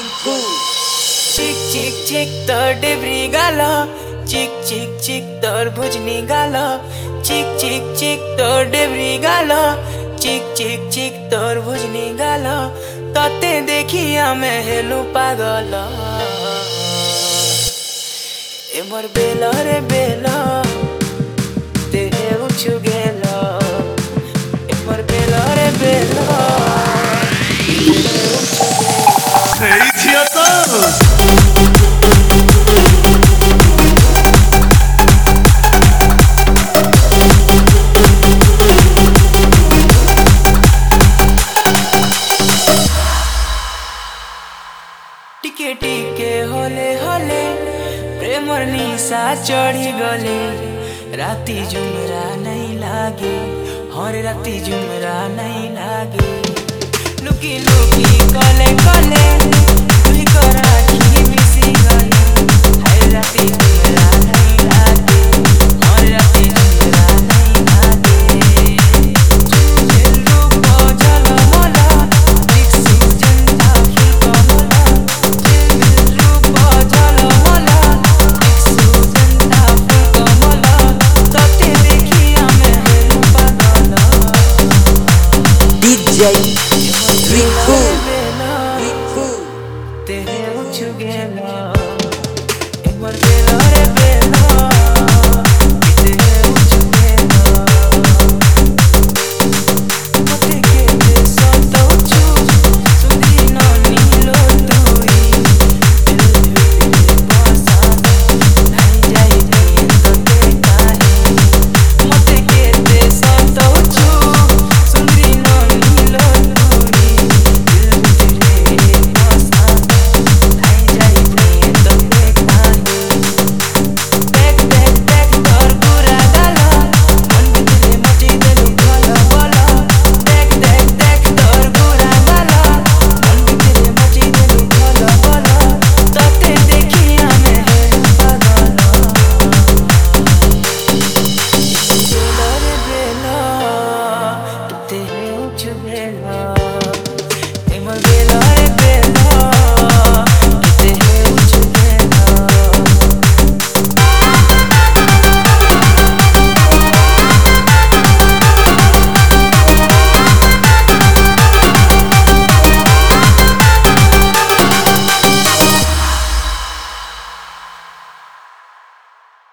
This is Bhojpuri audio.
Riku. चिक चिक चिक तोर डेब्री गाल चिक चिक चिक तोर भुजनी गाल चिक चिक चिक तोर डेब्री गाल चिक चिक चिक तोर भुजनी गाल तते देखी आमे हेलु पागल ए मोर बेला रे बेला ते उछु गेला ए मोर बेला रे बेला Hey, Tieto! टिके टिके होले होले प्रेमर निशा चढ़ी गले राती जुमरा नहीं लागे हर राती जुमरा नहीं लागे लुकी लुकी कले कले तुही करा की मिसी गले हर राती जुमरा नहीं लागे हर राती जुमरा नहीं लागे चेलू बजल होला मिक्सी जनता फुल कमला चेलू बजल होला मिक्सी जनता फुल कमला तते देखी आमे हेलु पागल DJ Riku. Riku. तेरे उछ गेला एक बार बेला